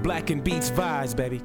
Black and Beats vibes, baby.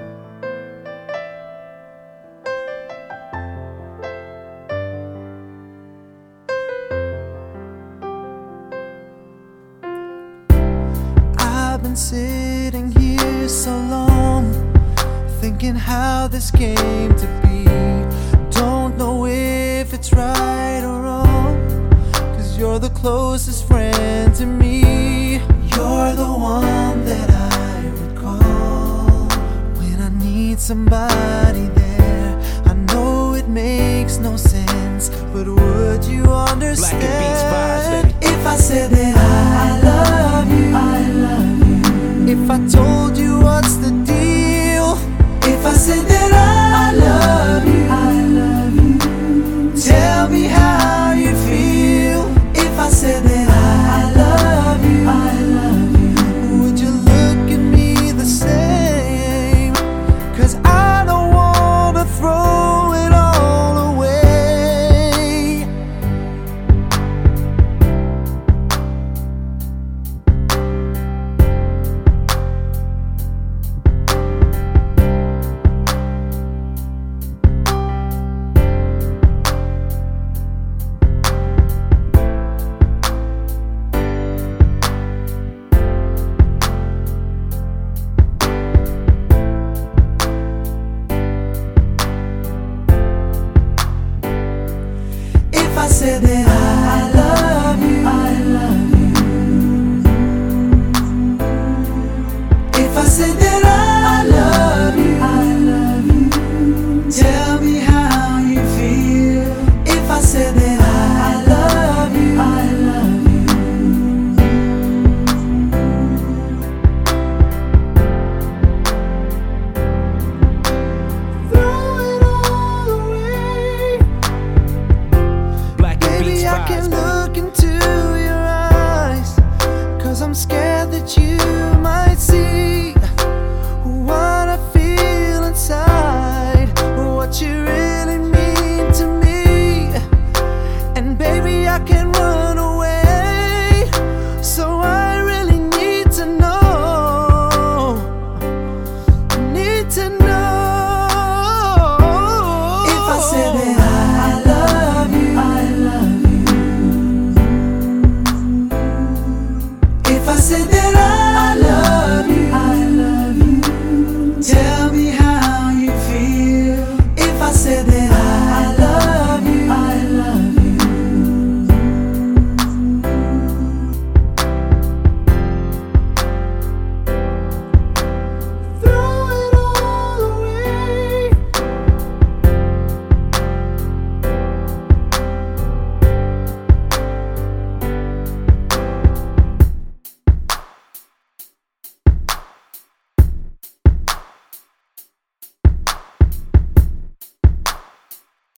I've been sitting here so long, thinking how this came to be. Don't know if it's right or wrong, 'cause you're the closest friend to me. You're the one that I would call when I need somebody there. I know it makes no sense, but would you understand? Black and Beats vibes, baby. If I said that I love you, if I told you what's the deal, if I said that I love you, tell me how you feel. If I said that I love you, would you look at me the same? 'Cause I don't wanna throw it all away. If I said that I love you, if I said that I love you, tell me how you feel. If I said that I love you, throw it all away. Black and Beats Baby, I vibes, can baby. look into your eyes, 'cause I'm scared that you might see what I feel inside, what you really mean to me. And baby, I can run away, so I really need to know, need to know. If I said that I love you, if I said that I